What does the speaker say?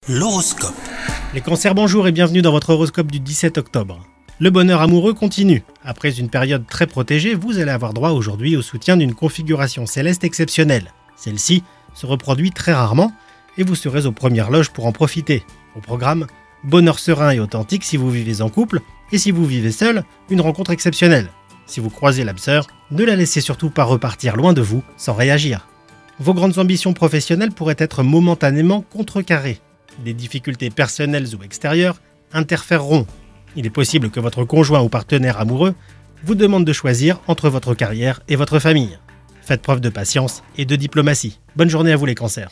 L'horoscope. Les cancers, bonjour et bienvenue dans votre horoscope du 17 octobre. Le bonheur amoureux continue. Après une période très protégée, vous allez avoir droit aujourd'hui au soutien d'une configuration céleste exceptionnelle. Celle-ci se reproduit très rarement et vous serez aux premières loges pour en profiter. Au programme, bonheur serein et authentique si vous vivez en couple et si vous vivez seul, une rencontre exceptionnelle. Si vous croisez l'âme sœur, ne la laissez surtout pas repartir loin de vous sans réagir. Vos grandes ambitions professionnelles pourraient être momentanément contrecarrées. Des difficultés personnelles ou extérieures interféreront. Il est possible que votre conjoint ou partenaire amoureux vous demande de choisir entre votre carrière et votre famille. Faites preuve de patience et de diplomatie. Bonne journée à vous les cancers.